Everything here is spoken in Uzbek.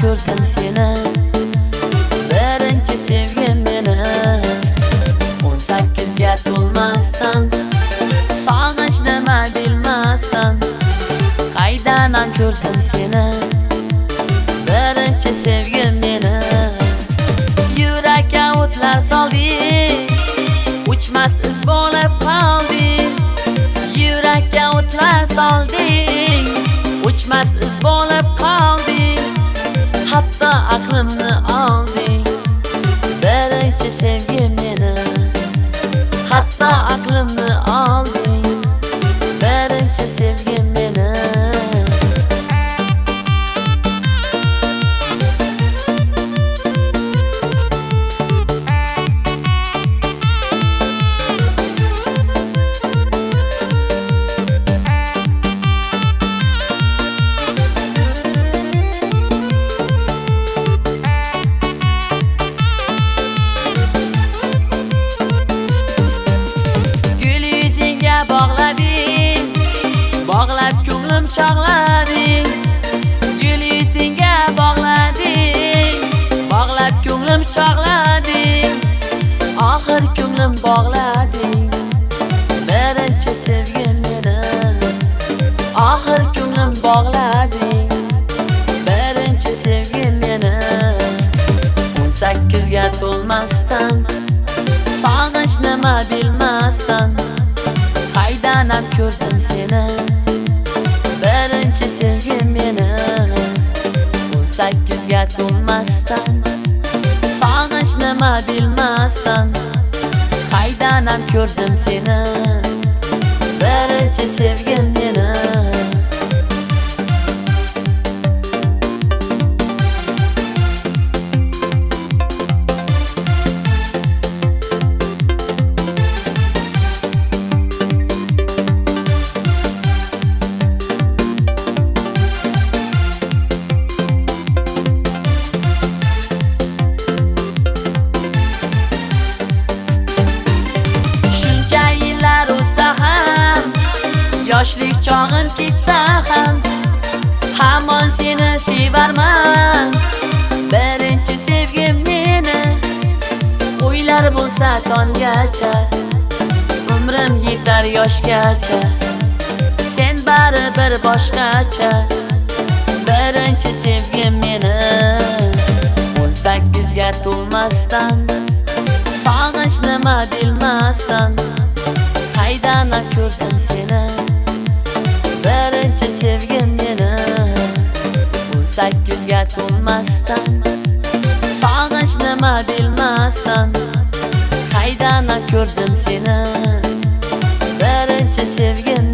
ko'rdim seni, birinchi sevgim meni. 18 ga to'lmasdan, sog'inch nima bilmasdan, qaydanam ko'rdim seni, birinchi sevgim meni. Yurakka o'tlar solding, uçmas iz bo'lib qolding. Yurakka o'tlar solding, uçmas iz bo'lib qolding. Hatto aqlimni olding, birinchi sevgim meni. Hatto aqlimni olding, birinchi sevgim meni. Bog'lab ko'nglim chog'lading, gul yuzingga bog'lading, bog'lab ko'nglim chog'lading, oxir ko'nglim bog'lading, birinchi sevgim meni. Oxir ko'nglim bog'lading, birinchi sevgim meni. 18 ga to'lmasdan, sog'inch nima bilmasdan, qaydanam ko'rdim seni, birinchi sevgim meni. 18 ga to'lmasdan, sog'inch nima bilmasdan, qaydanam ko'rdim seni, birinchi sevgim meni. Yoshlik chog'im ketsa ham, hamon seni sevarman, birinchi sevgim meni. O'ylar bo'lsa tongacha, umrim yetar yoshgacha, sen baribir boshqacha, birinchi sevgim meni. 18 ga to'lmasdan, sog'inch nima bilmasdan, qaydanam ko'rdim seni, birinchi sevgim meni. 18 ga to'lmasdan, sog'inch nima bilmasdan, qaydanam ko'rdim seni, birinchi sevgim